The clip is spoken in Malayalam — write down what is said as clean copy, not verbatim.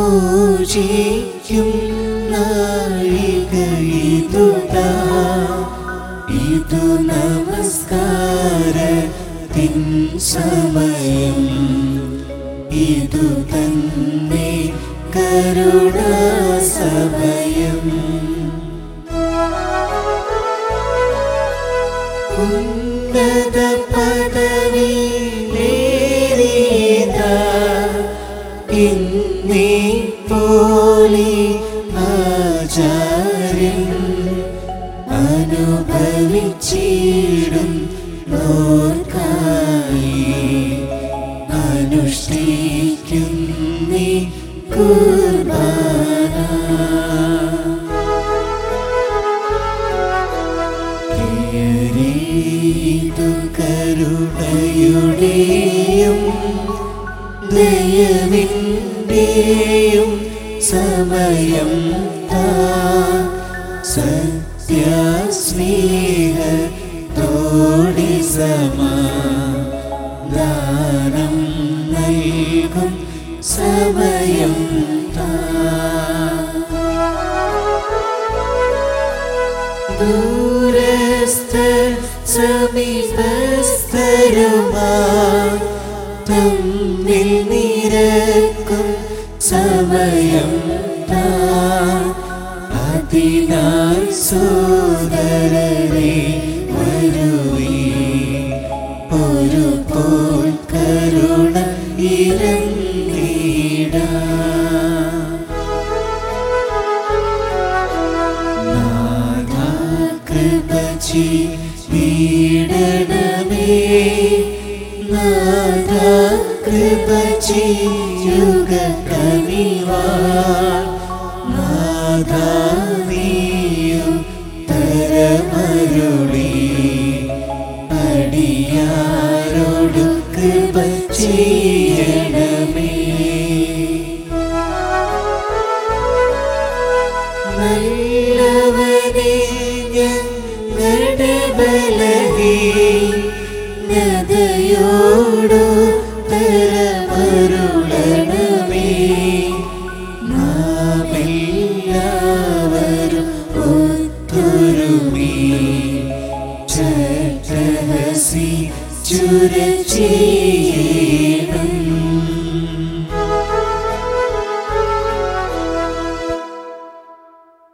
പൂജിക്കും നാഴികയിതുതാ, ഇതു നമസ്കാരത്തിൻ സമയം, ഇതു തന്നെ കരുണാസമയം. ഉന്നത പദവിയിലേറിയതാ ഇന്നീ പോലെ ആചാര്യൻ അനുഭവിച്ചിടും നോർക്കായി അനുഷ്ഠിക്കും നീ കുർബാന. കേറിയിതു കരുണയുടെയും ദയവിന്റെയും സമയം താ, സത്യസ്നേഹത്തോടെ സമാധാനം നൽകും സമയം താ. ദൂരസ്ഥ സമീപസ്ഥരുമായി തമ്മിൽ നിരക്കും സമയം താ, അതിനാൽ സോദരരെ വരുവീ, ഒരുപോൽ കരുണ ഇരങ്ങിടാം. നാഥാ കൃപ ചെയ്തിടണമേ, നാഥാ കൃപ ചെയ്യുക കനിവാൻ, നാഥാ നീയും തരമരുളി അടിയാരോടു കൃപ ചെയ്യണമേ. നല്ലവനെ ഞങ്ങളുടെ ബലഹീനതയോടു തരമരുളണമേ, നാം എല്ലാവരും ഒത്തൊരുമി ചുരചി